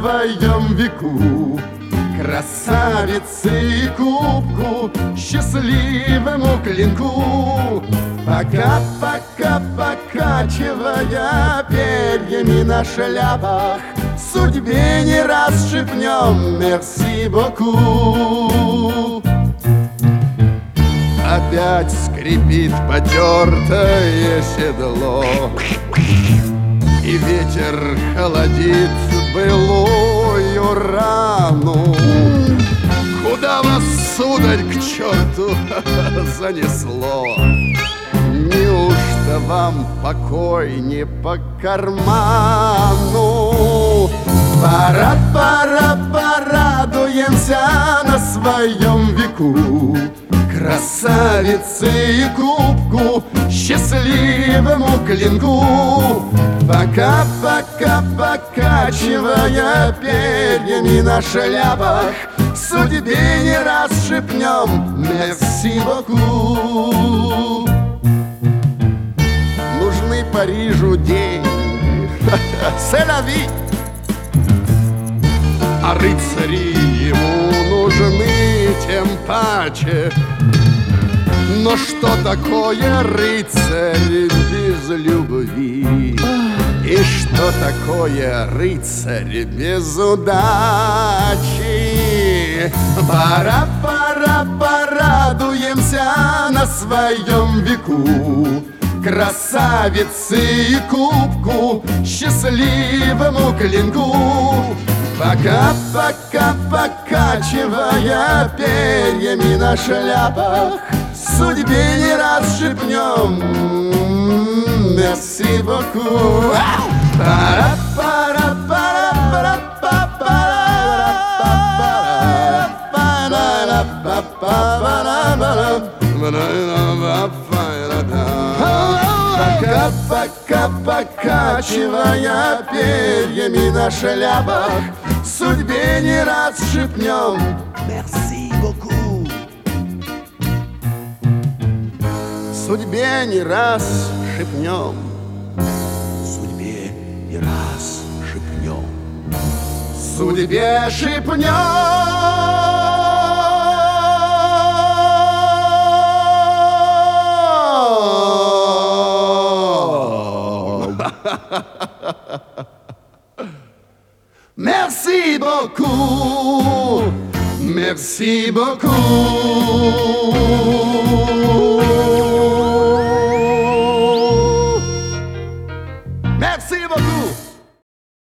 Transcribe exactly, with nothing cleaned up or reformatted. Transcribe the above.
своем веку, красавице и кубку, счастливому клинку. Пока-пока, покачивая перьями на шляпах, судьбе не раз шепнем «Мерси боку». Опять скрипит потертое седло, и ветер холодит былую рану. Куда вас, сударь, к черту занесло? Неужто вам покой не по карману? Пора, пора, порадуемся на своем веку, красавице и кубку, счастливому клинку. Пока-пока, покачивая перьями на шляпах, судьбе не раз шепнем «Мерси боку». Нужны Парижу деньги, c'est la vie. А рыцари ему нужны тем паче. Но что такое рыцарь без любви? И что такое рыцарь без удачи? Пора, пора, порадуемся на своем веку, красавице и кубку, счастливому клинку. Пока-пока, покачивая перьями на шляпах, судьбе не раз шепнем «Мерси боку». Пока-пока, покачивая перьями на шляпах, судьбе не раз шепнем «Мерси боку». Судьбе не раз шепнем, судьбе не раз шепнем, судьбе шепнем. Merci beaucoup, merci beaucoup. Merci beaucoup.